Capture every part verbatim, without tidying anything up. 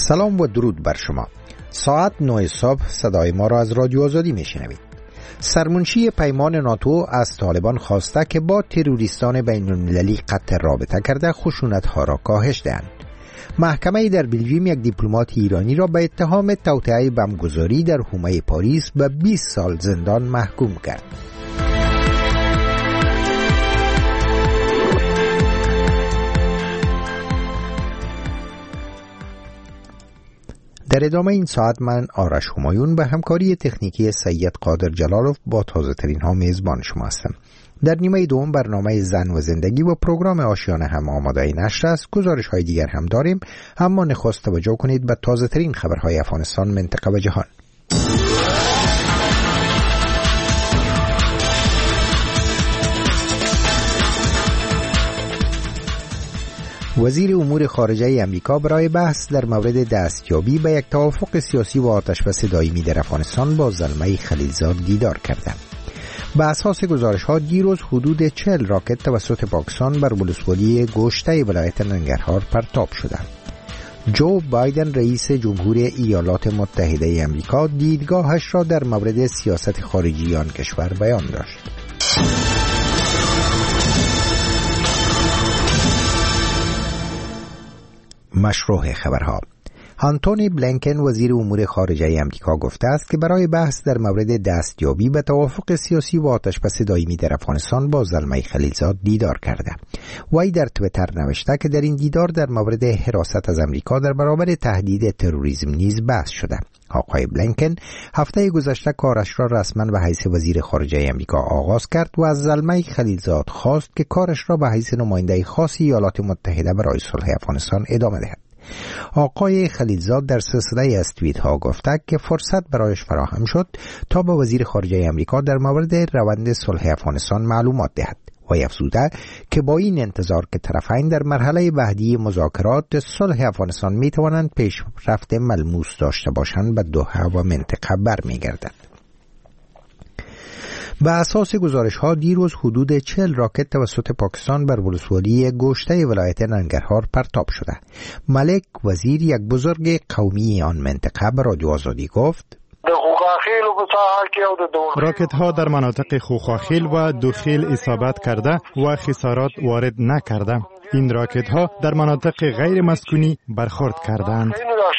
سلام و درود بر شما. ساعت نه صبح صدای ما را از رادیو آزادی میشنوید. سرمنشی پیمان ناتو از طالبان خواسته که با تروریستان بین المللی قطع رابطه کرده خشونت‌ها را کاهش دهند. محکمه در بلژیم یک دیپلمات ایرانی را به اتهام توطئه بمبگذاری در حومه پاریس به بیست سال زندان محکوم کرد. در ادامه این ساعت من آرش همایون به همکاری تکنیکی سید قادر جلالوف با تازه ترین ها میزبان شما هستم. در نیمه دوم برنامه زن و زندگی و پروگرام آشیانه هم آماده نشر است. گزارش های دیگر هم داریم، اما نخست توجه کنید به تازه ترین خبرهای افغانستان، منطقه و جهان. وزیر امور خارجه امریکا برای بحث در مورد دستیابی به یک توافق سیاسی و آتشبس دائمی در افغانستان با زلمه خلیلزاد دیدار کرده. به اساس گزارش‌ها دیروز حدود چهل راکت توسط پاکستان بر ولسوالی گوشته ولایت ننگرهار پرتاب شدند. جو بایدن رئیس جمهور ایالات متحده امریکا دیدگاهش را در مورد سیاست خارجی آن کشور بیان داشت. مشروع خبرها. آنتونی بلینکن وزیر امور خارجه امریکا گفته است که برای بحث در مورد دستیابی به توافق سیاسی و آتشبس دائمی در افغانستان با زلمه خلیلزاد دیدار کرده. وی در تویتر نوشته که در این دیدار در مورد حراست از امریکا در برابر تهدید تروریسم نیز بحث شده. آقای بلینکن هفته گذشته کارش را رسما به حیث وزیر خارجه امریکا آغاز کرد و از زلمه خلیلزاد خواست که کارش را به حیث نماینده خاص ایالات متحده برای صلح افغانستان ادامه دهد. آقای خلیلزاد در سلسله از توییت ها گفته که فرصت برایش فراهم شد تا به وزیر خارجه امریکا در مورد روند صلح افغانستان معلومات دهد و افزوده که با این انتظار که طرفین در مرحله بعدی مذاکرات صلح افغانستان می توانند پیشرفت ملموس داشته باشند به دوحه و منطقه برمیگردد. به اساس گزارش ها دیروز حدود چهل راکت توسط پاکستان بر ولسوالی گوشته ولایت ننگرهار پرتاب شده. ملک وزیر، یک بزرگ قومی آن منطقه، به رادیو آزادی گفت: راکت ها در مناطق خوخاخیل و دوخیل اصابت کرده و خسارات وارد نکرده. این راکت ها در مناطق غیر مسکونی برخورد کردند.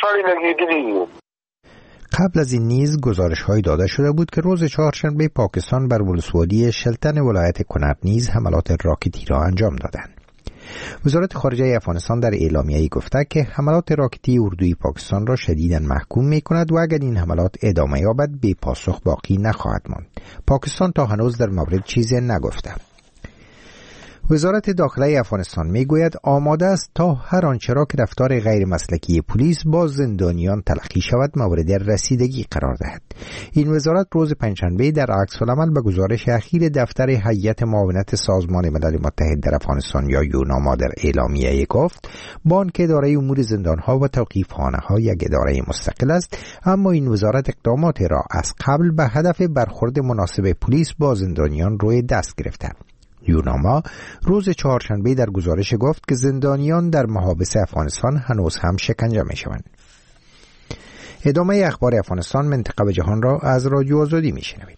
قبل از این نیز گزارش های داده شده بود که روز چهارشنبه پاکستان بر ولسوالی شلتن ولایت کنر نیز حملات راکتی را انجام دادند. وزارت خارجه افغانستان در اعلامیه‌ای گفته که حملات راکتی اردوی پاکستان را شدیداً محکوم می‌کند و اگر این حملات ادامه یابد بی پاسخ باقی نخواهد ماند. پاکستان تا هنوز در مورد چیزی نگفته. وزارت داخله افغانستان میگوید آماده است تا هر آنچه را که رفتار غیر مسلکی پلیس با زندانیان تلقی شود مورد رسیدگی قرار دهد. این وزارت روز پنجشنبه در عکس العمل به گزارش اخیر دفتر هیئت معاونت سازمان ملل متحد در افغانستان یا یوناما در اعلامیه گفت بانک اداره امور زندانها و توقیفخانه‌ها یک اداره مستقل است، اما این وزارت اقدامات را از قبل به هدف برخورد مناسب پلیس با زندانیان روی دست گرفته. یوناما روز چهارشنبه در گزارش گفت که زندانیان در محابس افغانستان هنوز هم شکنجه می شوند. ادامه اخبار افغانستان، منطقه و جهان را از رادیو آزادی می شنوید.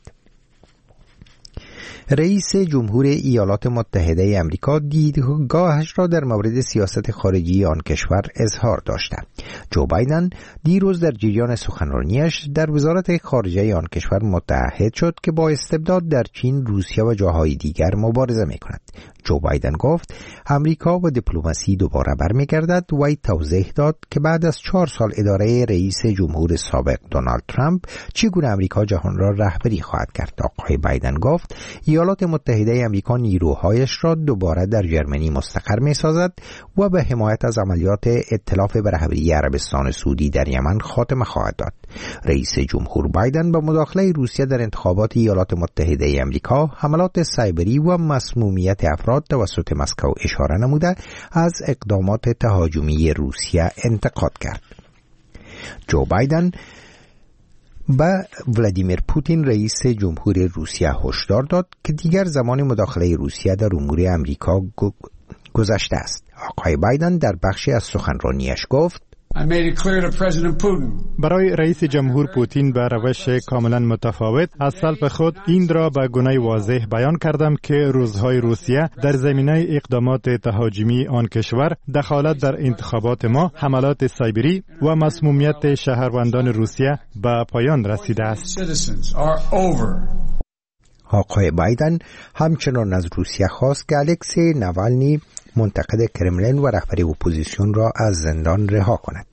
رئیس جمهور ایالات متحده امریکا دیدگاهش را در مورد سیاست خارجی آن کشور اظهار داشته. جو بایدن دیروز در جریان سخنرانیش در وزارت خارجه آن کشور متعهد شد که با استبداد در چین، روسیه و جاهای دیگر مبارزه می کند. جو بایدن گفت امریکا و دیپلماسی دوباره برمیگردد و ای توضیح داد که بعد از چهار سال اداره رئیس جمهور سابق دونالد ترامپ چگونه امریکا جهان را رهبری خواهد کرد. آقای بایدن گفت ایالات متحده امریکا نیروهایش را دوباره در ژرمنی مستقر می سازد و به حمایت از عملیات ائتلاف به رهبری عربستان سعودی در یمن خاتمه خواهد داد. رئیس جمهور بایدن با مداخله روسیه در انتخابات ایالات متحده امریکا، حملات سایبری و مسمومیت افراد توسط مسکو اشاره نموده از اقدامات تهاجمی روسیه انتقاد کرد. جو بایدن با ولادیمیر پوتین رئیس جمهور روسیه هشدار داد که دیگر زمان مداخله روسیه در امور امریکا گذشته است. آقای بایدن در بخشی از سخنرانیش گفت برای رئیس جمهور پوتین به روش کاملا متفاوت از سلف خود این را به گونه واضح بیان کردم که روزهای روسیه در زمینه اقدامات تهاجمی آن کشور، دخالت در انتخابات ما، حملات سایبری و مسمومیت شهروندان روسیه به پایان رسیده است. آقای بایدن همچنان از روسیه خواست که الکسی ناوالنی منتقد کرملین و رهبر اپوزیسیون را از زندان رها کند.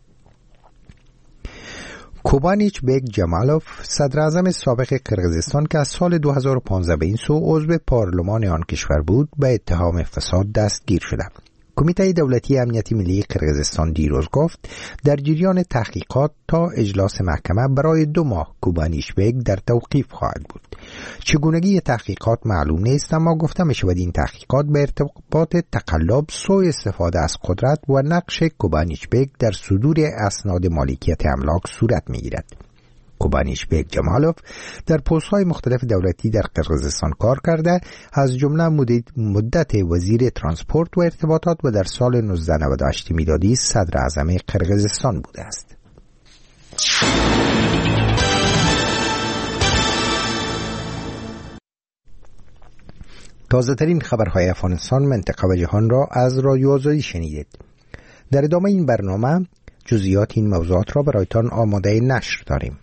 کوبانیچ بیگ جمالوف، صدر اعظم سابق قرقیزستان که از سال دو هزار و پانزده به این سو عضو پارلمان آن کشور بود، به اتهام فساد دستگیر شده. کمیته دولتی امنیتی ملی قرقیزستان دیروز گفت در جریان تحقیقات تا اجلاس محکمه برای دو ماه کوبانیچ بیگ در توقیف خواهد بود. چگونگی تحقیقات معلوم نیست، اما گفته می شود این تحقیقات به ارتباط تقلب، سوء استفاده از قدرت و نقش کوبانیچ بیگ در صدور اسناد مالکیت املاک صورت می گیرد. کوبانیچ بیگ جمالوف در پست‌های مختلف دولتی در قرقیزستان کار کرده، از جمله مدت وزیر ترانسپورت و ارتباطات و در سال نوزده نود و هشت میلادی صدر اعظم قرقیزستان بوده است. تازه ترین خبرهای افغانستان، منطقه و جهان را از رادیو آزادی شنیدید. در ادامه این برنامه جزئیات این موضوعات را برایتان آماده نشر داریم.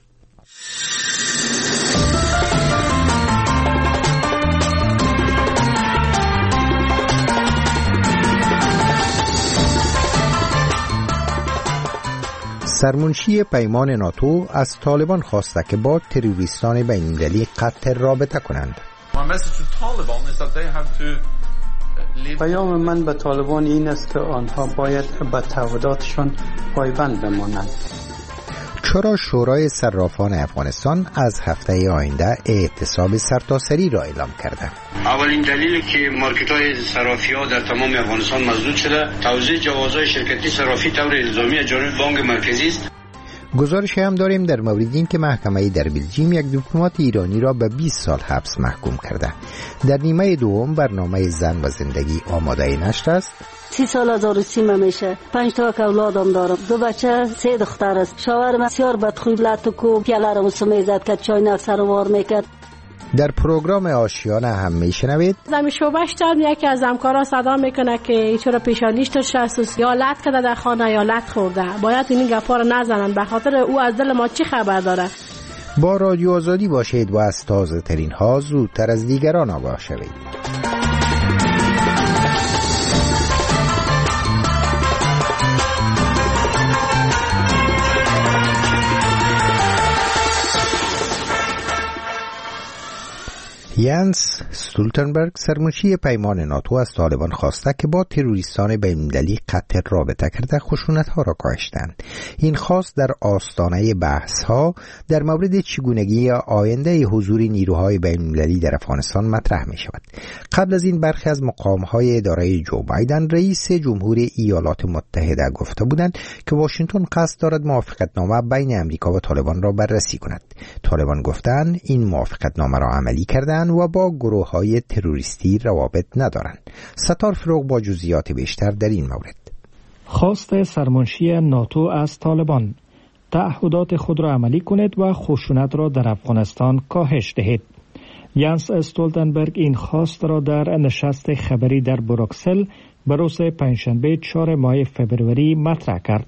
سرمنشی پیمان ناتو از طالبان خواسته که با تروریستان بین‌المللی قطع رابطه کنند. پیام من به طالبان این است که آنها باید به تعهداتشان پایبند بمانند. چرا شورای صرافان افغانستان از هفته آینده اعتصاب سرتاسری را اعلام کرده؟ اولین دلیلی که مارکت‌های صرافی‌ها در تمام افغانستان مسدود شده، توزیع جوازهای شرکتی صرافی طور الزامی از جانب بانک مرکزی است. گزارش هم داریم در مورد این که محکمه در بلژیم یک دیپلمات ایرانی را به بیست سال حبس محکوم کرده. در نیمه دوم برنامه زن و زندگی آماده نشر است. سی سال از عروسیمه میشه، پنج تا اولادم دارم، دو بچه، سه دختر است. شوهرم بسیار بدخوی، لطکو پیاله رو میزد که چای سروار میکرد. در پروگرام آشیانه هم میشنوید زمین شعبهش داد، یکی از همکارا صدا میکنه که ایچورا پیشانیش تو شست یا لط کرده در خانه یا لط خورده، باید این گپا رو نزنن، به خاطر او از دل ما چی خبر داره. با رادیو آزادی باشید و از تازه ترین ها زودتر از دیگران آگاه شوید. یانس استولتنبرگ، سرمنشی پیمان ناتو، از طالبان خواسته که با تروریستان بین‌المللی قطع رابطه کرده خشونت‌ها را کاهشتند. این خواست در آستانه بحث‌ها در مورد چگونگی آینده حضور نیروهای بین‌المللی در افغانستان مطرح می‌شود. قبل از این برخی از مقام‌های اداره جو بایدن، رئیس جمهور ایالات متحده، گفته بودند که واشنگتن قصد دارد موافقتنامه بین امریکا و طالبان را بررسی کند. طالبان گفتند این موافقتنامه را عملی کردند و با گروه‌های تروریستی روابط ندارند. ستار فروغ با جزئیات بیشتر در این مورد. خواست سرمنشی ناتو از طالبان: تعهدات خود را عملی کنید و خشونت را در افغانستان کاهش دهید. یانس استولتنبرگ این خواست را در نشست خبری در بروکسل به روز پنجشنبه چهارم ماه فوریه مطرح کرد.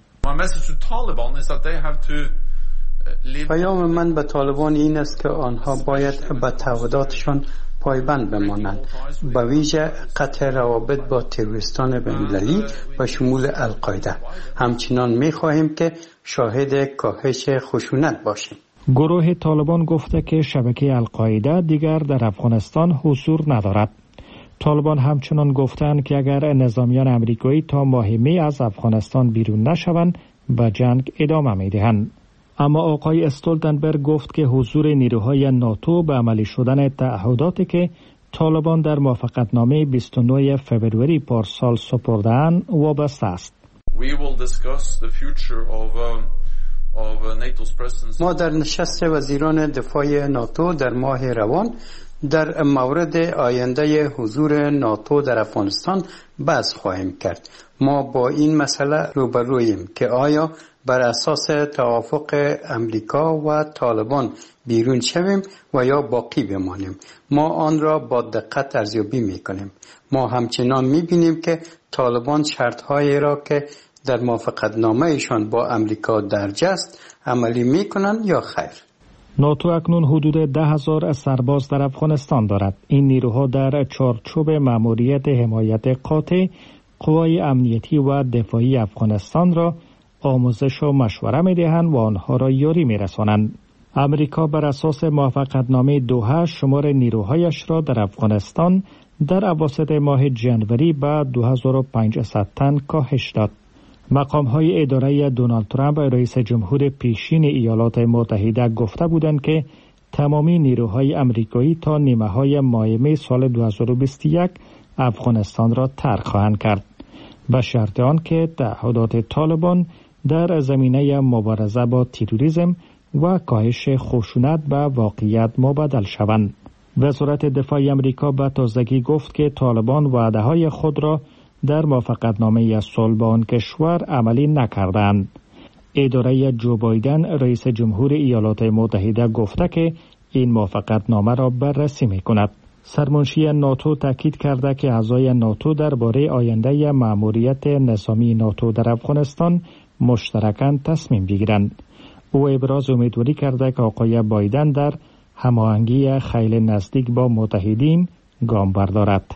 پیام من به طالبان این است که آنها باید به تعهداتشان پایبند بمانند، به ویژه قطع روابط با تروریستان بین‌المللی و شمول القاعده. همچنان می‌خواهیم که شاهد کاهش خشونت باشیم. گروه طالبان گفته که شبکه القاعده دیگر در افغانستان حضور ندارد. طالبان همچنان گفتند که اگر نظامیان امریکایی تا ماه می از افغانستان بیرون نشوند، به جنگ ادامه می‌دهند. اما آقای استولتنبرگ گفت که حضور نیروهای ناتو به عملی شدن تعهداتی که طالبان در موافقتنامه بیست و نه فوریه پارسال سپرده‌اند وابسته است. ما در نشست وزیران دفاع ناتو در ماه روان در مورد آینده حضور ناتو در افغانستان بحث خواهیم کرد. ما با این مسئله روبرویم که آیا بر اساس توافق امریکا و طالبان بیرون شویم و یا باقی بمانیم. ما آن را با دقت ارزیابی میکنیم. ما همچنان میبینیم که طالبان شرطهایی را که در موافقتنامه‌شان با امریکا درج است عملی میکنند یا خیر. ناتو اکنون حدود ده هزار سرباز در افغانستان دارد. این نیروها در چارچوب مأموریت حمایت قاطع قوای امنیتی و دفاعی افغانستان را آموزش و مشوره می‌دهند و آنها را یاری می‌رسانند. امریکا بر اساس موافقتنامه دوحه شمار نیروهایش را در افغانستان در اواسط ماه جنوری به دو هزار و پانصد تن کاهش داد. مقام‌های اداره دونالد ترامپ رئیس جمهور پیشین ایالات متحده گفته بودند که تمامی نیروهای امریکایی تا نیمه‌های ماه می سال دو هزار و بیست و یک افغانستان را ترک خواهند کرد به شرط آنکه تعهدات طالبان در زمینه مبارزه با تروریسم و کاهش خشونت به واقعیت مبدل شوند. وزارت دفاع امریکا به تازگی گفت که طالبان وعده‌های خود را در موافقتنامه صلح با آن کشور عملی نکردند. اداره جو بایدن رئیس جمهور ایالات متحده گفته که این موافقتنامه را بررسی می‌کند. سرمنشی ناتو تاکید کرده که اعضای ناتو درباره آینده مأموریت نظامی ناتو در افغانستان مشترکاً تصمیم بگیرند. او ابراز امیدواری کرده که آقای بایدن در هماهنگی خیلی نزدیک با متحدین گام بردارد.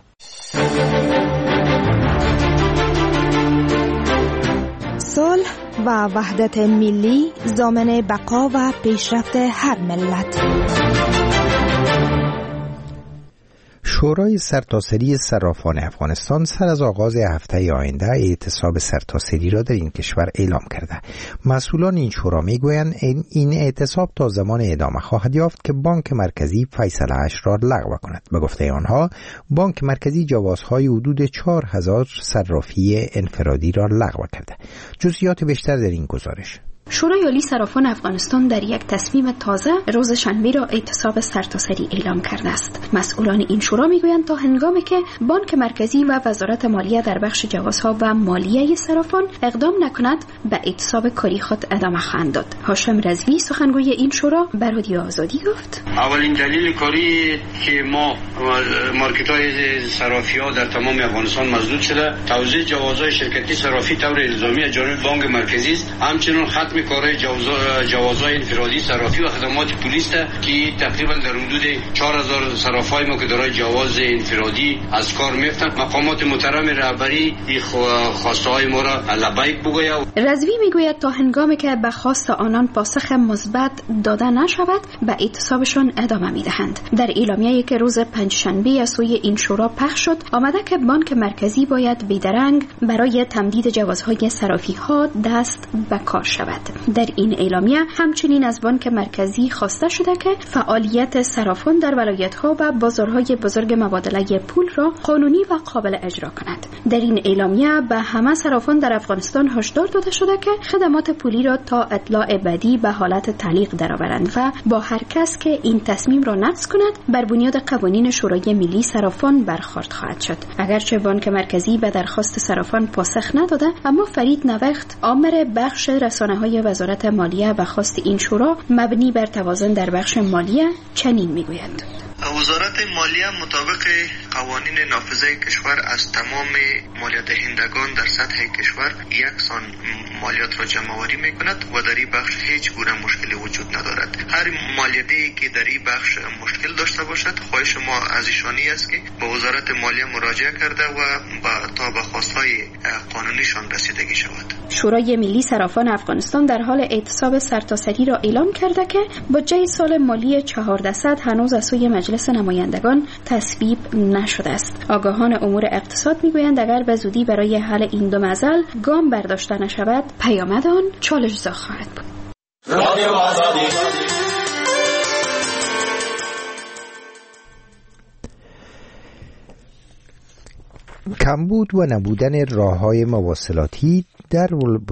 صلح و وحدت ملی ضامن بقا و پیشرفت هر ملت. شورای سرتاسری صرافان افغانستان سر از آغاز هفته آینده اعتصاب سرتاسری را در این کشور اعلام کرده. مسئولان این شورا میگویند این اعتصاب تا زمان ادامه خواهد یافت که بانک مرکزی فیصله‌اش را لغو کند. به گفته آنها بانک مرکزی جوازهای حدود چهار هزار صرافی انفرادی را لغو کرده. جزئیات بیشتر در این گزارش. شورای عالی صرافان افغانستان در یک تصمیم تازه روز شنبه را اعتصاب سرتاسری اعلام کرده است. مسئولان این شورا میگویند تا هنگامی که بانک مرکزی و وزارت مالیه در بخش جوازها و مالیه صرافان اقدام نکند به اعتصاب کاری خود ادامه خواهند داد. هاشم رضوی سخنگوی این شورا به رادیو آزادی گفت: اولین دلیل کاری که ما مارکت‌های صرافی‌ها در تمام افغانستان مسدود شده توزیع جوازهای شرکتی صرافی طور الزامی از جانب بانک مرکزی است. همچنین ختم کارهای جوازهای انفرادی صرافی و خدمات پلیس که تقریبا در حدود چهار هزار صرافای ما که دارای جواز انفرادی از کار میفتند. مقامات محترم رهبری این خواسته های ما را لبیک بگوید. رضوی میگوید تا هنگامی که به خواست آنان پاسخ مثبت داده نشود به اعتصابشان ادامه میدهند. در اعلامیه‌ای که روز پنجشنبه از سوی این شورا پخش شد آمده که بانک مرکزی باید بیدرنگ برای تمدید جوازهای صرافی ها دست به کار شود. در این اعلامیه همچنین از بانک مرکزی خواسته شده که فعالیت صرافان در ولایت‌ها و بازارهای بزرگ مبادله پول را قانونی و قابل اجرا کند. در این اعلامیه به همه صرافان در افغانستان هشدار داده شده که خدمات پولی را تا اطلاع بعدی به حالت تعلیق درآورند و با هر کس که این تصمیم را نقض کند بر بنیاد قوانین شورای ملی صرافان برخورد خواهد شد. اگرچه بانک مرکزی به درخواست صرافان پاسخ نداده اما فرید نوخت آمر بخش رسانه‌های وزارت مالیه و خواست این شورا مبنی بر توازن در بخش مالیه چنین میگوید: وزارت مالیه مطابق قوانین نافذه کشور از تمام مالیات دهندگان در سطح کشور یکسان مالیات را جمع‌آوری می‌کند و در این بخش هیچ گونه مشکلی وجود ندارد. هر مالیاتی که در این بخش مشکل داشته باشد خواهش ما از ایشانی است که به وزارت مالیه مراجعه کرده و تا به خواست‌های قانونیشان رسیدگی شود. شورای ملی صرافان افغانستان در حال اعتصاب سرتاسری را اعلام کرده که بودجه سال مالی چهاردهصد هنوز از سوی مجلس نمایندگان تصویب نشده است. آگاهان امور اقتصاد میگویند اگر به زودی برای حل این دو معضل گام برداشته نشود پیامد آن چالش‌زا خواهد بود. کمبود و نبودن راه‌های مواصلاتی در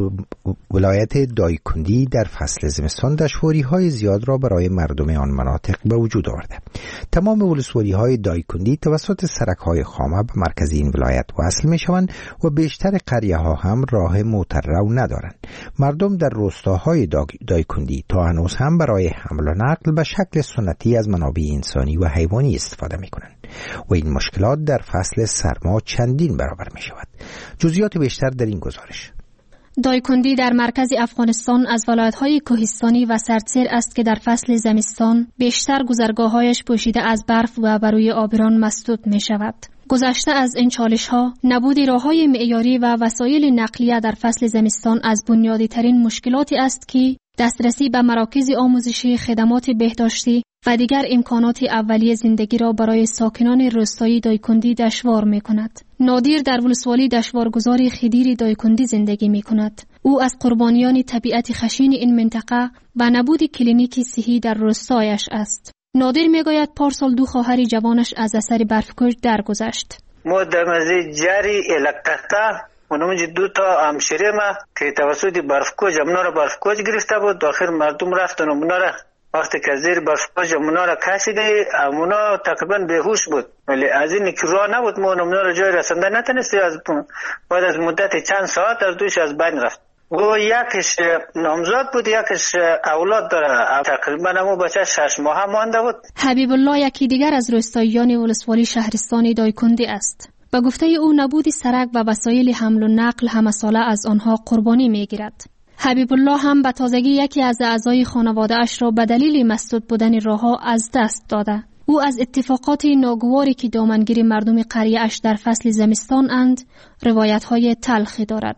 ولایت دایکندی در فصل زمستان دشواری‌های زیاد را برای مردم آن مناطق به وجود آورده. تمام ولسوالی‌های دایکندی توسط سرک‌های خامه به مرکز این ولایت وصل می‌شوند و بیشتر قریه‌ها هم راه موتوررو ندارند. مردم در روستاهای دایکندی تا هنوز هم برای حمل و نقل به شکل سنتی از منابع انسانی و حیوانی استفاده می‌کنند و این مشکلات در فصل سرما چندین برابر می‌شود. جزئیات بیشتر در این گزارش. دایکندی در مرکز افغانستان از ولایت‌های کوهستانی و سردسیر است که در فصل زمستان بیشتر گذرگاه‌هایش پوشیده از برف و بر روی آبران مسدود می‌شود. گذشته از این چالش‌ها، نبود راه‌های معیاری و وسایل نقلیه در فصل زمستان از بنیادی‌ترین مشکلاتی است که دسترسی به مراکز آموزشی، خدمات بهداشتی و دیگر امکانات اولیه زندگی را برای ساکنان روستایی دایکندی دشوار می‌کند. نادیر در ولسوالی دشوارگذار خدیر دایکندی زندگی می‌کند. او از قربانیان طبیعت خشین این منطقه و نبود کلینیکی صحی در روستایش است. نادر میگوید پارسال دو خواهر جوانش از اثر برفکوش درگذشت. ما در مزید جری الکتتا اونم دو تا همشیره ما که توسط برفکوش امنا را برفکوش گرفته بود، داخل مردم رفتن امنا را وقتی که زیر برفکوش امنا را کشیده، امنا تقریبا بیهوش بود، ولی از این که راه نبود ما امنا را جای رسنده نتونستی. از بعد از مدت چند ساعت از دوش از بین رفت. او یکش نامزاد بود، یکش اولاد داره، تقریبا همون بچه شش ماه مانده بود. حبیب الله یکی دیگر از روستاییان ولسوالی شهرستان دایکندی است. به گفته او نبود سرک و وسایل حمل و نقل همساله از آنها قربانی میگیرد. حبیب الله هم به تازگی یکی از اعضای خانواده اش را به دلیل مسدود بودن راهها از دست داده. او از اتفاقات ناگواری که دامنگیر مردم قریه اش در فصل زمستان اند روایت های تلخی دارد.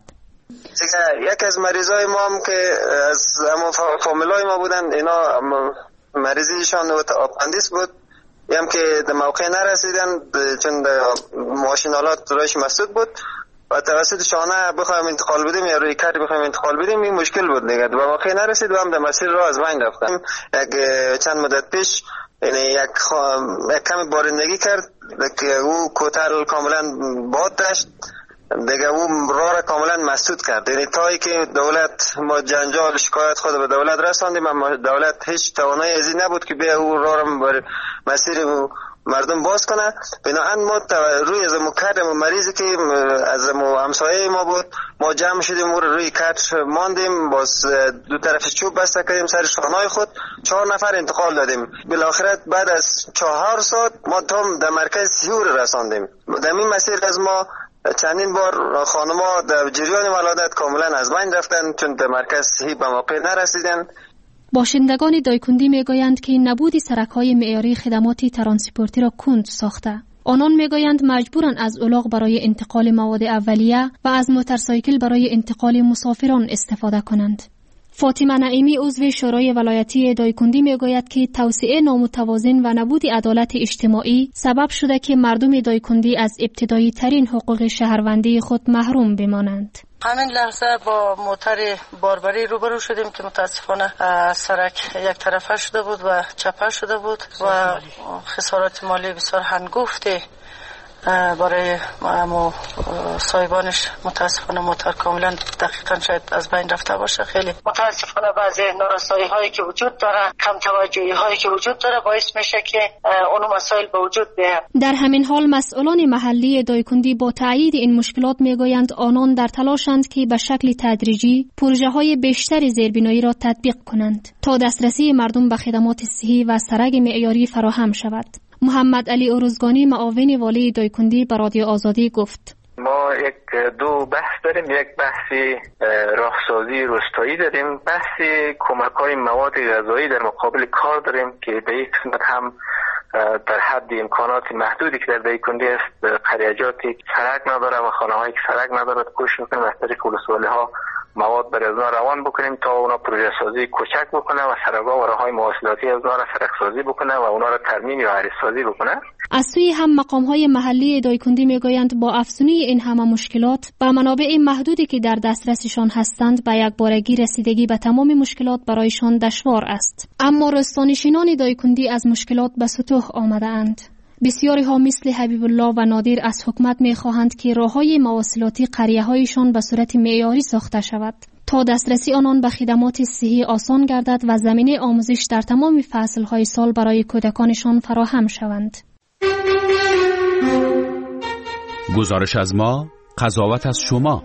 یک از مریضای ما هم که از همون فامیلای ما بودن، اینا مریضیشان آپاندیس بود، هم که در موقع نرسیدن چون ماشینالات روش مسدود بود و توسط شانه بخوایم انتقال بدیم یا روی کاری بخوایم انتقال بدیم این مشکل بود دیگه. و موقع نرسید و هم در مسیر را از بین رفتم. یک چند مدت پیش یعنی یک, خوا... یک کمی بارندگی کرد که او کوتل کاملا باد داشت دیگه، او راه را کاملا مسدود کرد. یعنی تایی که دولت ما جنجال شکایت خود به دولت رساندیم اما دولت هیچ توانایی ازی نبود که بیا او راه را بر مسیر مردم باز کنه. بنابراین ما روی از مکرم مریضی که از همسایه ما بود ما جمع شدیم او روی کت ماندیم، باز دو طرف چوب بسته کردیم سر شانهای خود، چهار نفر انتقال دادیم. بالاخره بعد از چهار ساعت ما تام در مرکز سیور رساندیم. در این مسیر از ما چندین بار خانم‌ها در جریان ولادت کاملا از بین رفتن چون در مرکز صحی به موقع نرسیدن. باشندگان دایکندی میگویند که نبود سرک‌های معیاری خدمات ترانسپورتی را کند ساخته. آنان میگویند مجبورند از الاغ برای انتقال مواد اولیه و از موتورسایکل برای انتقال مسافران استفاده کنند. فاطمه نعیمی عضو شورای ولایتی دایکندی میگوید که توسعه نامتوازن و نبود عدالت اجتماعی سبب شده که مردم دایکندی از ابتدایی ترین حقوق شهروندی خود محروم بمانند. همین لحظه با موتور باربری روبرو شدیم که متاسفانه سرک یک طرفه شده بود و چپه شده بود و خسارات مالی بسیار هنگفته برای امو صاحبانش. متاسفانه موتور کاملا دقیقا شاید از بین رفته باشه. خیلی متاسفانه بعضی نارسایی هایی که وجود داره، کم توجهی هایی که وجود داره باعث میشه که اونو مسائل به وجود بیاد. در همین حال مسئولان محلی دایکندی با تایید این مشکلات میگویند آنان در تلاشند که به شکل تدریجی پروژه های بیشتر زیربنایی را تطبیق کنند تا دسترسی مردم به خدمات صحی و سرک معیاری فراهم شود. محمد علی ارزگانی معاون والی دایکندی به رادیو آزادی گفت: ما یک دو بحث داریم. یک بحثی راهسازی روستایی داریم، بحثی کمک‌های مواد غذایی در مقابل کار داریم که به یک قسمت هم در حد امکانات محدودی که در دایکندی است قریه‌جاتی سرک نداره و خانه‌هایی که سرک نداره کوشش می‌کنیم از طریق ولسوالی‌ها مواد برای از اونا روان بکنیم تا اونا پروژه سازی کوچک بکنه و سرک‌ها و راه‌های مواصلاتی از اونا را سرک سازی بکنه و اونا را ترمیم یا عریض سازی بکنه. از سوی هم مقام‌های محلی دایکندی میگویند با افزونی این همه مشکلات با منابع محدودی که در دسترسشان هستند به یک بارگی رسیدگی به تمام مشکلات برایشان دشوار است. اما روستانشینان دایکندی از مشکلات به سطوح آمده اند. بسیاری ها مثل حبیب الله و نادر از حکومت می خواهند که راههای مواصلاتی قریه هایشان به صورت معیاری ساخته شود تا دسترسی آنان به خدمات صحی آسان گردد و زمینه آموزش در تمام فصل‌های سال برای کودکانشان فراهم شوند. گزارش از ما، قضاوت از شما.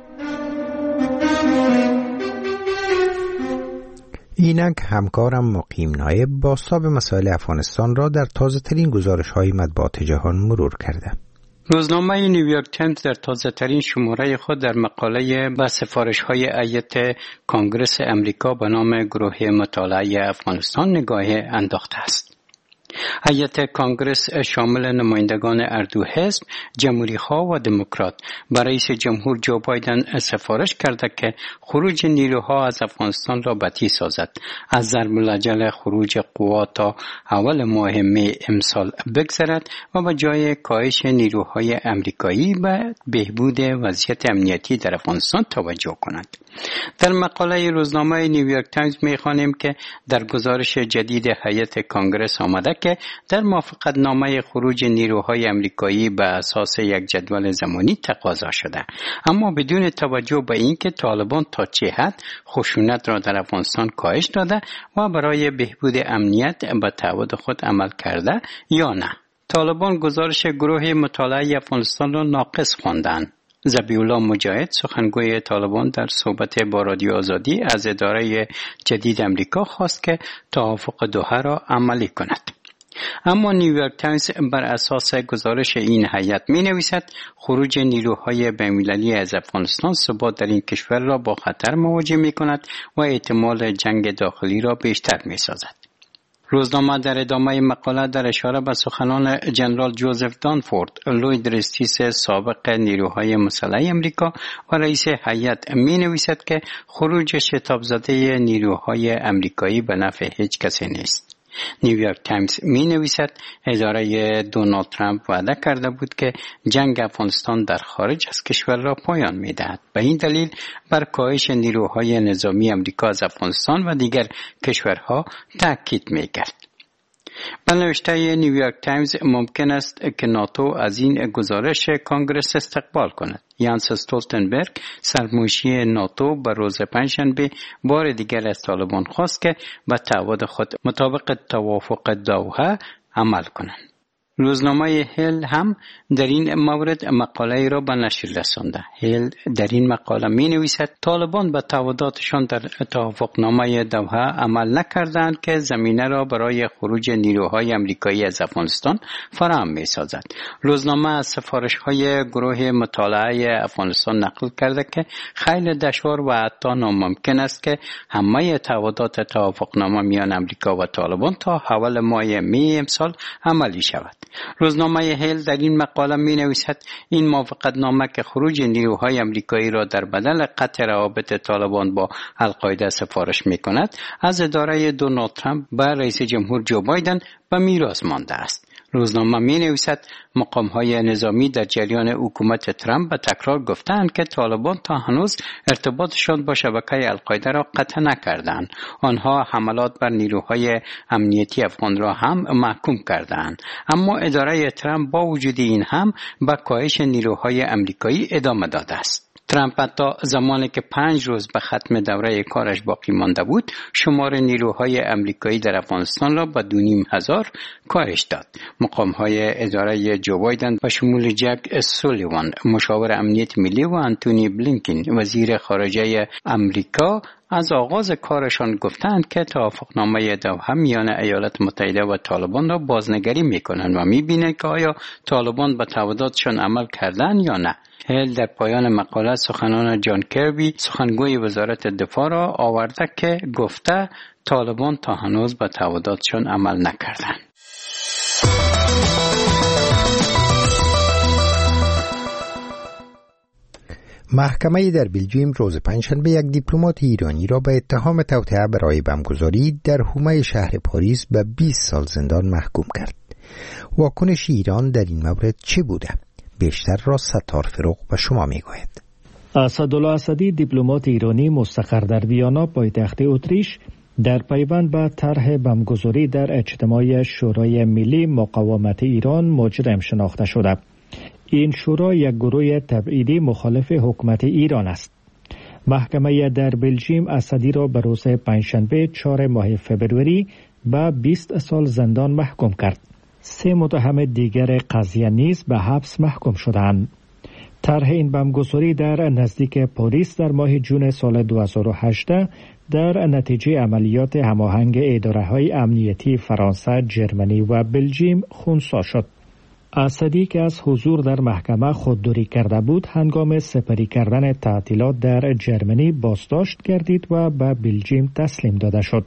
اینک همکارم مقیم نایب بازتاب مسائل افغانستان را در تازه ترین گزارش های مطبوعات جهان مرور کرده. روزنامه نیویورک تایمز در تازه ترین شماره خود در مقاله به سفارش های هیئت کنگره امریکا به نام گروه مطالعه افغانستان نگاه انداخته است. هیئت کنگره شامل نمایندگان هر دو حزب، جمهوری‌خواه و دموکرات، به رئیس جمهور جو بایدن سفارش کرده که خروج نیروها از افغانستان را بطیء سازد، از ضرب العجل خروج قوا تا اول ماه می امسال بگذرد و به جای کاهش نیروهای امریکایی به بهبود وضعیت امنیتی در افغانستان توجه کند. در مقاله روزنامه نیویورک تایمز می‌خوانیم که در گزارش جدید هیئت کنگره آمده که در موافقت نامه خروج نیروهای امریکایی به اساس یک جدول زمانی تقاضا شده، اما بدون توجه به اینکه طالبان تا چه حد خشونت را در افغانستان کاهش داده و برای بهبود امنیت به تعهد خود عمل کرده یا نه. طالبان گزارش گروه مطالعه افغانستان را ناقص خواندند. ذبیح الله مجاهد، سخنگوی طالبان، در صحبت با رادیو آزادی از اداره جدید امریکا خواست که توافق دوحه را عملی کند. اما نیویورک تایمز بر اساس گزارش این هیئت می نویسد خروج نیروهای بین‌المللی از افغانستان ثبات در این کشور را با خطر مواجه می کند و احتمال جنگ داخلی را بیشتر می سازد. روزنامه در ادامه مقاله در اشاره به سخنان جنرال جوزف دانفورد، لوید رستیس سابق نیروهای مسلح امریکا و رئیس هیئت می نویسد که خروج شتاب زده نیروهای امریکایی به نفع هیچ کسی نیست. نیویورک تایمز می نویسد اداره دونالد ترامپ وعده کرده بود که جنگ افغانستان در خارج از کشور را پایان می دهد. به این دلیل بر کاهش نیروهای نظامی امریکا از افغانستان و دیگر کشورها تاکید می کرد. به نوشته نیویورک تایمز ممکن است که ناتو از این گزارش کانگرس استقبال کند. یانس استولتنبرگ، سرمنشی ناتو، به روز پنجشنبه بار دیگر از طالبان خواست که به تعهد خود مطابق توافق دوحه عمل کنند. روزنامه هیل هم در این مورد مقاله را به نشر رسانده. هیل در این مقاله می نویسد طالبان به تعهداتشان در توافقنامه دوحه عمل نکردند که زمینه را برای خروج نیروهای امریکایی از افغانستان فراهم می سازد. روزنامه از سفارش های گروه مطالعه افغانستان نقل کرده که خیلی دشوار و حتی ناممکن است که همه تعهدات توافقنامه میان امریکا و طالبان تا اول ماه می امسال عملی شود. روزنامه هیل در این مقاله می نویسد این موافقت نامه که خروج نیروهای امریکایی را در بدل قطع روابط طالبان با القاعده سفارش می کند از اداره دونالد ترامپ به رئیس جمهور جو بایدن به میراث مانده است. روزنامه می نویسد مقام های نظامی در جریان حکومت ترامپ به تکرار گفتند که طالبان تا هنوز ارتباطشان با شبکه القاعده را قطع نکردند. آنها حملات بر نیروهای امنیتی افغان را هم محکوم کردند. اما اداره ترامپ با وجود این هم به کاهش نیروهای امریکایی ادامه داده است. ترامپ حتی زمانی که پنج روز به ختم دوره کارش باقی مانده بود، شمار نیروهای امریکایی در افغانستان را به دو نیم هزار کاهش داد. مقام‌های اداره جو بایدن به شمول جک سولیوان، مشاور امنیت ملی، و انتونی بلینکن، وزیر خارجه امریکا، از آغاز کارشان گفتند که توافقنامه دوحه میان ایالات متحده و طالبان را بازنگری میکنند و میبینند که آیا طالبان به تعهداتشان عمل کردند یا نه. هیل در پایان مقاله سخنان جان کربی، سخنگوی وزارت دفاع، را آورده که گفته طالبان تا هنوز به تعهداتشان عمل نکردند. محکمه در بلژیم روز پنجشنبه یک دیپلمات ایرانی را به اتهام توطئه برای بمبگذاری در حومه شهر پاریس به بیست سال زندان محکوم کرد. واکنش ایران در این مورد چه بوده؟ بیشتر را ستار فروغ به شما میگوید. اسدالله اسدی، دیپلمات ایرانی مستقر در ویانا پایتخت اتریش، در پیوند به طرح بمبگذاری در اجتماع شورای ملی مقاومت ایران مجرم شناخته شده. این شورا یک گروه تبعیدی مخالف حکومت ایران است. محکمه در بلژیم اسدی را به روز پنجشنبه چهارم ماه فبروری به بیست سال زندان محکوم کرد. سه متهم دیگر قضیه نیز به حبس محکوم شدند. طرح این بمبگذاری در نزدیک پاریس در ماه جون سال دو هزار و هجده در نتیجه عملیات هماهنگ اداره‌های امنیتی فرانسه، جرمنی و بلژیم خنثی شد. اسدی که از حضور در محکمه خودداری کرده بود، هنگام سپری کردن تعطیلات در جرمنی بازداشت گردید و به بلژیم تسلیم داده شد.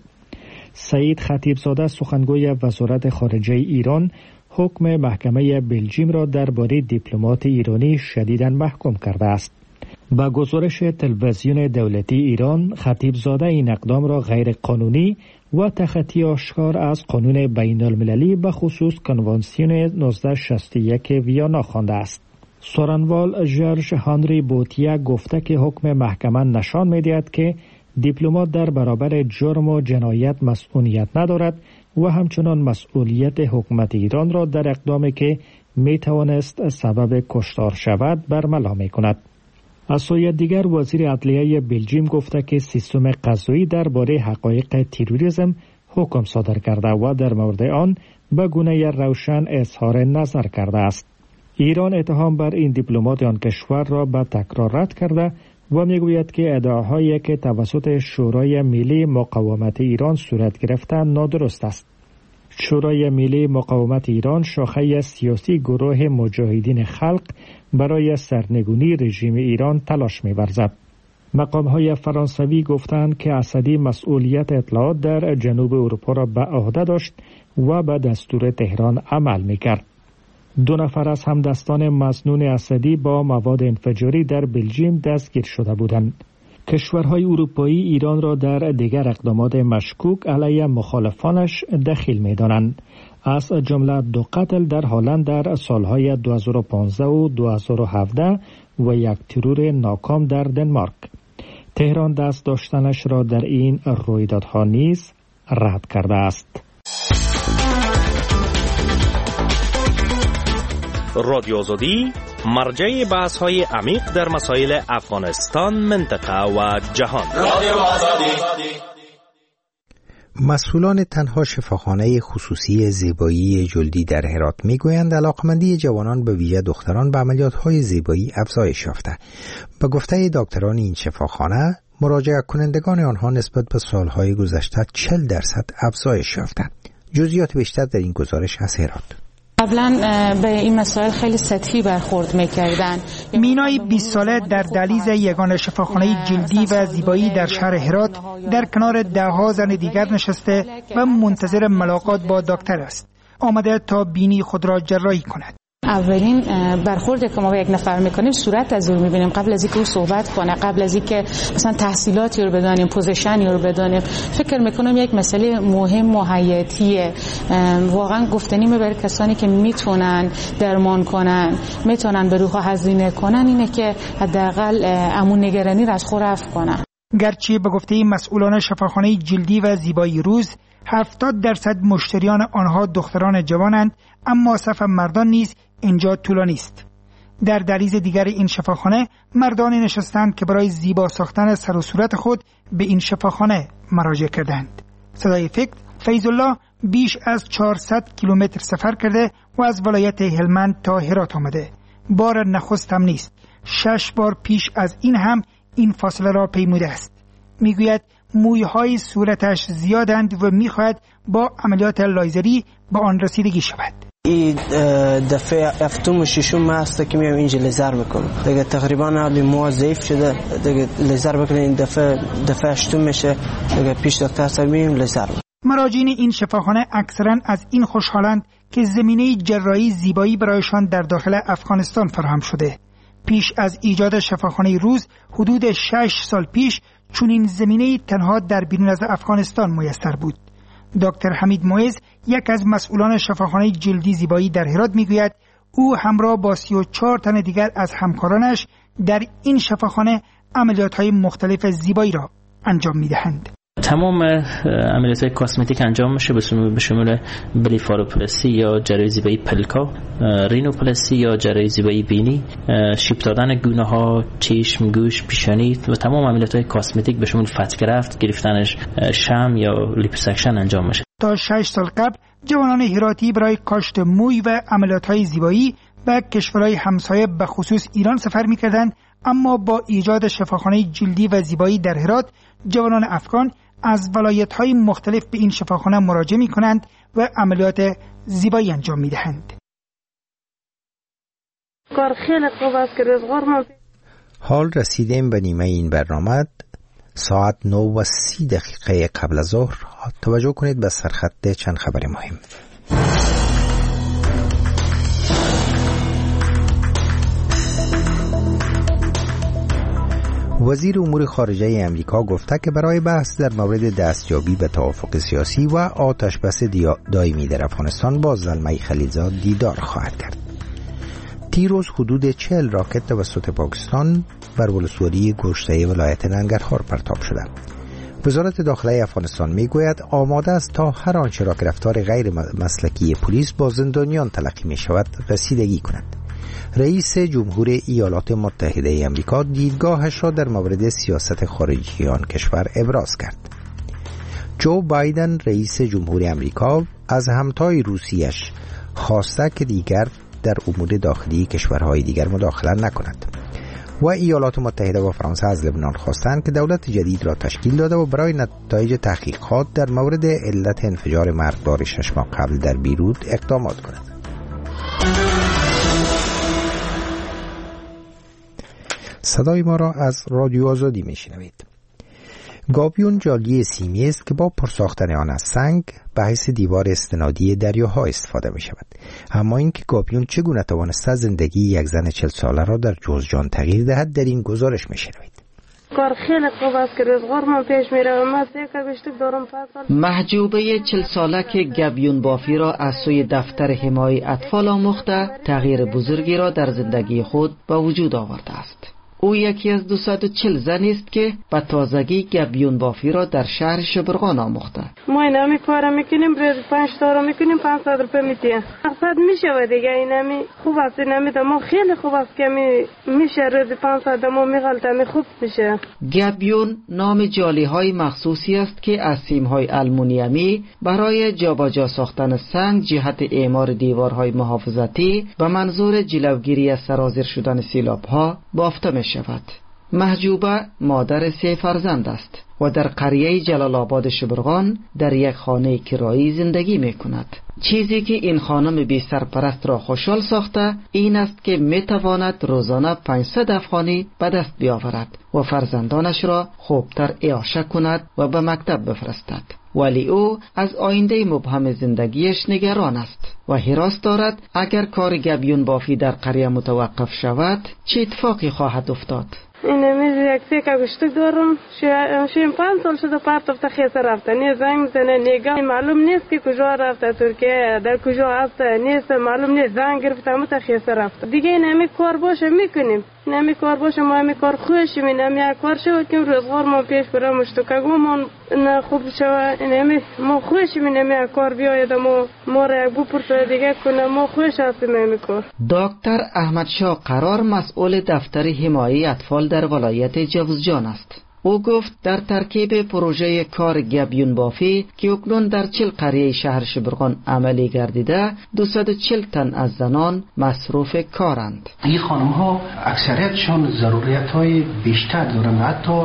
سعید خطیبزاده سخنگوی وزارت خارجه ایران حکم محکمه بلژیم را درباره دیپلمات ایرانی شدیداً محکوم کرده است. با گزارش تلویزیون دولتی ایران، خطیبزاده این اقدام را غیر قانونی و تخطی آشکار از قانون بین المللی به خصوص کنوانسیون نوزده شصت و یک ویانا خوانده است. سخنوال ژورژ هانری بوتیه گفته که حکم محکمه نشان می‌دهد که دیپلمات در برابر جرم و جنایت مسئولیت ندارد و همچنان مسئولیت حکومت ایران را در اقدامی که میتوانست سبب کشتار شود برملا میکند. از سوی دیگر وزیر عدلیه بلژیم گفته که سیستم قضایی درباره حقایق تروریسم حکم صادر کرده و در مورد آن به گونه روشن اظهار نظر کرده است. ایران اتهام بر این دیپلمات آن کشور را به تکرار رد کرده و میگوید که ادعاهایی که توسط شورای ملی مقاومت ایران صورت گرفته نادرست است. شورای ملی مقاومت ایران شاخه سیاسی گروه مجاهدین خلق برای سرنگونی رژیم ایران تلاش می‌ورزد. مقام‌های فرانسوی گفتند که اسدی مسئولیت اطلاعات در جنوب اروپا را به عهده داشت و به دستور تهران عمل می‌کرد. دو نفر از همدستان مسنون اسدی با مواد انفجاری در بلژیم دستگیر شده بودند. کشورهای اروپایی ایران را در دیگر اقدامات مشکوک علیه مخالفانش دخیل می‌دانند. از جمله دو قتل در هلند در سالهای دو هزار و پانزده و دو هزار و هفده و یک ترور ناکام در دنمارک. تهران دست داشتنش را در این رویدادها نیز رد کرده است. رادیو آزادی مرجع بحث های عمیق در مسائل افغانستان، منطقه و جهان. رادیو آزادی. مسئولان تنها شفاخانه خصوصی زیبایی جلدی در هرات میگویند علاقمندی جوانان به ویژه دختران به عملیات‌های زیبایی افزایش یافته. به گفته دکتران این شفاخانه، مراجعه کنندگان آنها نسبت به سالهای گذشته چهل درصد افزایش یافته. جزئیات بیشتر در این گزارش از هرات. قبلا به این مسائل خیلی سطحی برخورد میکردن. مینای بیست ساله در دهلیز یگانه شفاخانه جلدی و زیبایی در شهر هرات در کنار دهها زن دیگر نشسته و منتظر ملاقات با دکتر است. آمده تا بینی خود را جراحی کند. اولین برخورد که ما با یک نفر میکنیم صورت از او میبینیم قبل از اینکه او صحبت کنه، قبل از اینکه مثلا تحصیلاتی رو بدانیم، پوزیشنی رو بدانیم. فکر میکنم یک مسئله مهم و حیاتیه، واقعا گفتنی برای کسانی که میتونن درمان کنن، میتونن به روح هزینه کنن، اینه که حداقل امون نگرانی را از خود رفع کنن. گرچه به گفته مسئولان شفاخانه جلدی و زیبایی روز هفتاد درصد مشتریان آنها دختران جوانند، اما صف مردان نیز اینجا طولانی است. در دهلیز دیگر این شفاخانه مردانی نشستند که برای زیبا ساختن سر و صورت خود به این شفاخانه مراجعه کردند. صدای فکر فیض الله بیش از چهارصد کیلومتر سفر کرده و از ولایت هلمند تا هرات آمده. بار نخست هم نیست. شش بار پیش از این هم این فاصله را پیموده است. میگوید مویهای صورتش زیادند و میخواهد با عملیات لایزری با آن رسیدگی شود. این دفعه هفتم و ششم هست که میام اینجا لیزر میکنم. دیگه تقریبا آبی مو ضعیف شده، دیگه لیزر بکنیم. این دفعه دفعه هشتم میشه، دیگه پیش دکتر صاحب میریم لیزر. مراجعین این شفاخانه اکثرا از این خوشحالند که زمینه جراحی زیبایی برایشان در داخل افغانستان فراهم شده. پیش از ایجاد شفاخانه روز حدود شش سال پیش چنین زمینه تنها در بیرون از افغانستان میسر بود. دکتر حمید معز، یک از مسئولان شفاخانه جلدی زیبایی در هرات، میگوید او همراه با سی و چهار تن دیگر از همکارانش در این شفاخانه عملیات‌های مختلف زیبایی را انجام میدهند. تمام عملیات کاسمتیک انجام میشه به شمول بلیفاروپلاستی یا جراحی زیبایی پلکا، رینوپلاستی یا جراحی زیبایی بینی، شیپ دادن گونه ها، چشم، گوش، پیشانی و تمام عملیات کاسمتیک به شمول فتح گرفت، گرفتنش شم یا لیپوسکشن انجام میشه. تا شش سال قبل جوانان هراتی برای کاشت موی و عملیات‌های زیبایی به کشورهای همسایه به خصوص ایران سفر می‌کردند، اما با ایجاد شفاخانه جلدی و زیبایی در هرات جوانان افغان از ولایت‌های مختلف به این شفاخانه مراجعه می‌کنند و عملیات زیبایی انجام می‌دهند. کار خیلی خوب است که روزگار ما. حال رسیدیم به نیمه این برنامه. ساعت نه و سی دقیقه قبل از ظهر. توجه کنید به سرخط چند خبر مهم. وزیر امور خارجه امریکا گفته که برای بحث در مورد دستیابی به توافق سیاسی و آتش بس دائمی در افغانستان با زلمه خلیلزاد دیدار خواهد کرد. دیروز حدود چهل راکت توسط پاکستان بر ولسوالی گشته ولایت ننگرهار پرتاب شده. وزارت داخله افغانستان میگوید آماده است تا هر آنچه را که رفتار غیر مسلکی پلیس با زندانیان تلقی می شود رسیدگی کند. رئیس جمهور ایالات متحده آمریکا دیدگاهش را در مورد سیاست خارجی آن کشور ابراز کرد. جو بایدن رئیس جمهور آمریکا از همتای روسیش خواسته که دیگر در امور داخلی کشورهای دیگر مداخله نکند و ایالات متحده و فرانسه از لبنان خواستند که دولت جدید را تشکیل داده و برای نتایج تحقیقات در مورد علت انفجار مرگبار شش ماه قبل در بیروت اقدامات کند. صدای ما را از رادیو آزادی میشنوید. گابیون جالی سیمی است که با پرساختن آن از سنگ به حیث دیوار استنادی دریاها استفاده می شود. اما اینکه گابیون چگونه توانسته زندگی یک زن چل ساله را در جوزجان تغییر دهد در این گزارش می شنوید. کار خیلی خوب است که روزگار ما پیش می روم. من سیکر بیشتر دارم فصل. محجوبه چل ساله که گابیون بافی را از سوی دفتر حمایت اطفال آموخته تغییر بزرگی را در زندگی خود به وجود آورده است. او یکی از دویست و چهل زنی است که به تازگی گابیون بافی را در شهر شبرغان آموخته. ما این همی کار میکنیم، روز پنج تا را میکنیم، پانصد روپیه میتیم. مقصد میشه دیگه، این همی خوب است، این همی ما خیلی خوب است که میشه روز پانصد ما میغلطه می خوب میشه. گابیون نام جالی های مخصوصی است که از سیم های آلومینیومی برای جابجا ساختن سنگ جهت اعمار دیوارهای محافظتی و منظور جلوگیری از سرازیر شدن سیلاب ها بافته می شود. محجوبه مادر سه فرزند است و در قریه جلال آباد شبرغان در یک خانه کرایی زندگی می کند. چیزی که این خانم بی سرپرست را خوشحال ساخته این است که می تواند روزانه پانصد افغانی به دست بیاورد و فرزندانش را خوبتر اعاشه کند و به مکتب بفرستد. ولی او از آینده مبهم زندگیش نگران است و هراس دارد اگر کار گابیون بافی در قریه متوقف شود چه اتفاقی خواهد افتاد. این میز یک سیکه گشتک دارم، شیم پنج سال شده پرتفت خیسه رفته، نه زنگ میزنه نگاه معلوم نیست که کجا رفته، ترکیه در کجا هست نیست معلوم نیست، زنگ گرفته مت خیسه رفته. دیگه این همی کار باشه میکنیم، این همی کار باشه ما همی کار خوشیم، این همی کار شد که روزگار ما پیش بره مشتکگومان نه خوب شود، این همی ما خوشیم، این همی کار بیاید ما ما را یک بپرسه دیگه کنه ما خوش هستیم همی کار. دکتر احمد شاه قرار مسئول دفتر حمایت اطفال در ولایت جوزجان است. او گفت در ترکیب پروژه کار گابیون بافی که اکنون در چهل قریه شهر شبرغان عملی گردیده دویست و چهل تن از زنان مصروف کارند. این خانم ها اکثریتشان ضرورت های بیشتر دارند، حتی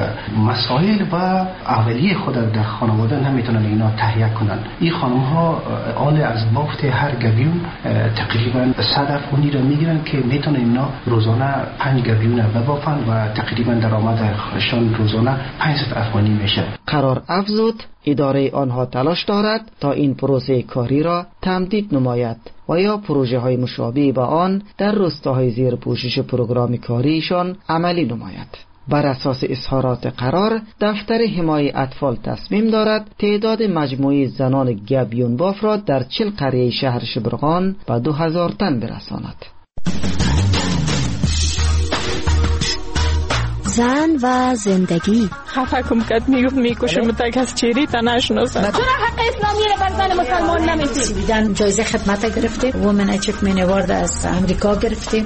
مسائل و اولیه خود در خانواده نمیتونن اینا تهیه کنن. این خانم ها آل از بافت هر گابیون تقریبا صد افغانی را میگیرن که میتونن اینا روزانه پنج گابیون ببافن و تقریبا درآمدشان روزانه پانصد افغانی میشه. قرار افزود اداره آنها تلاش دارد تا این پروژه کاری را تمدید نماید و یا پروژه های مشابه به آن در روستاهای زیر پوشش پروگرام کاریشان عملی نماید. بر اساس اظهارات قرار دفتر حمایت اطفال تصمیم دارد تعداد مجموعی زنان گابیون باف را در چهل قریه شهر شبرغان به دو هزار تن برساند. زن و زندگی خفه کم کرد، میگفت میکشم تا کس چیری تا نشناسم. چرا حق اسلامی رو بر زن مسلمان نمیدید؟ سویدن جایزه خدمت گرفته، وومن اچیومنت اوارد از امریکا گرفته.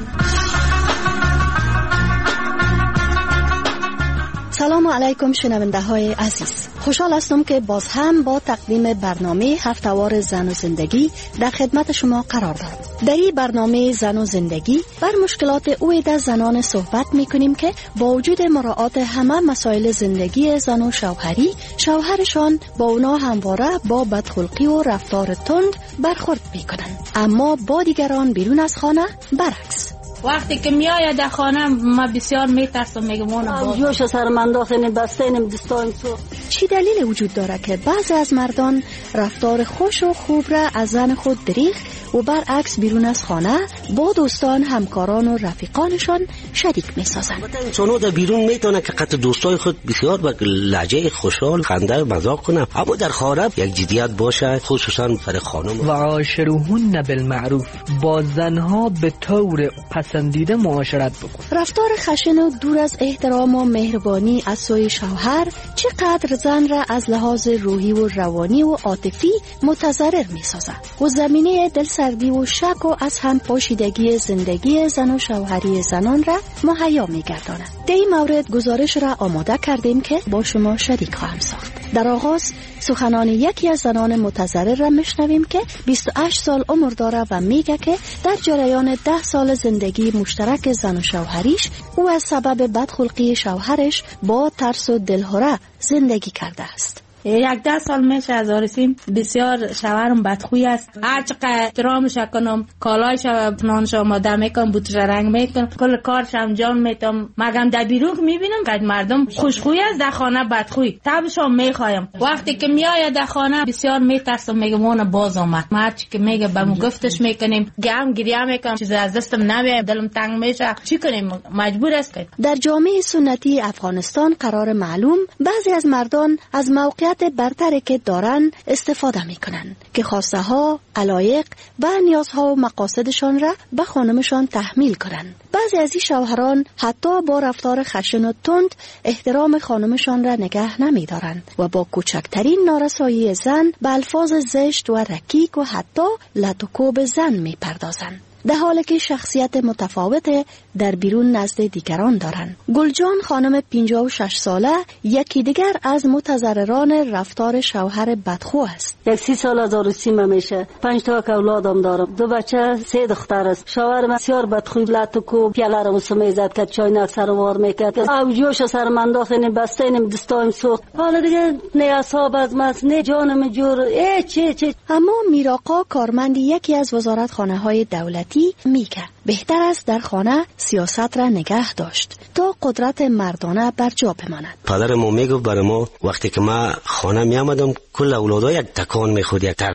سلام علیکم شنونده های عزیز، خوشحال هستم که باز هم با تقدیم برنامه هفته‌وار زن و زندگی در خدمت شما قرار دارم. در این برنامه زن و زندگی بر مشکلات اویده زنان صحبت می کنیم که با وجود مراعات همه مسائل زندگی زن و شوهری، شوهرشان با اونا همواره با بدخلقی و رفتار تند برخورد می کنند، اما با دیگران بیرون از خانه برعکس. وقتی که میآید در خانه ما بسیار میترسم، میگم اون جوش سر من داخل بستینم دستایم تو. چی دلیل وجود داره که بعضی از مردان رفتار خوش و خوب را از زن خود دریغ و برعکس بیرون از خانه با دوستان، همکاران و رفیقانشان شریک میسازند؟ انسان‌ها در بیرون میتونه که قطع دوستای خود بسیار با لهجه خوشحال خنده مذاق کنه، اما در خانه یک جدیت باشه، خصوصا برای خانم. و عاشروهن بالمعروف، با زنها به طور پسندیده معاشرت بکن. رفتار خشن و دور از احترام و مهربانی از سوی شوهر چقدر زن را از لحاظ روحی و روانی و عاطفی متضرر میسازد و زمینه دلسردی و شک و از هم پاشیدگی زندگی زن و شوهری زنان را مهیا می‌گرداند. در این مورد گزارش را آماده کردیم که با شما شریک خواهم ساخت. در آغاز سخنان یکی از زنان متضرر را میشنویم که بیست و هشت سال عمر داره و میگه که در جریان ده سال زندگی مشترک زن و شوهریش او از سبب بدخلقی شوهرش با ترس و دلهره زندگی کرده است. یک ده سال میشه از آرسیم، بسیار شوهرم بدخوی است. هر چقدر احترامش کنم، کالایش نانش آماده میکنم، بوتش رنگ میکنم، کل کارش انجام میدم، مگم در بیرون میبینم که مردم خوشخوی است، در خانه بدخوی. تبشم میخوایم. وقتی که میآید در خانه بسیار میترسم، میگم اون باز آمد. هر چی که میگه بهم گفتش میکنیم، گم گریه میکنم، چیز از دستم نمیاد، دلم تنگ میشه. چی کنیم؟ مجبور است که در جامعه سنتی افغانستان قرار معلوم بعضی از مردان از موقعیت برتری که دارن استفاده میکنن که خواسته ها، علایق و نیازها و مقاصدشان را به خانمشان تحمیل کنن. بعضی از این شوهران حتی با رفتار خشن و تند احترام خانمشان را نگه نمیدارند و با کوچکترین نارسایی زن به الفاظ زشت و رکیک و حتی لطوکوب زن میپردازند، در حالی که شخصیت متفاوت در بیرون نزد دیگران دارند. گلجان خانم پنجاه و شش ساله یکی دیگر از متضرران رفتار شوهر بدخو است. یک سی سال از عروسیم میشه، پنج تا اولادم دارم، دو بچه، سه دختر است. شوهر بسیار بدخوی، لطوکو پیاله رو سمیزد کرد، چاینک سر وار میکرد، او جوش سر من داخل بستینم دستایم سوخت. حالا دیگه نه اصحاب از مس، نه جانم جور، ای چه چه. اما میراقا کارمند یکی از وزارتخانه های دولتی میگه بهتر است در خانه سیاست را نگه داشت تا قدرت مردانه بر جا بماند. پدر ما میگفت برای ما وقتی که ما خانه می آمدم کل اولادها یک تکان میخورد، یک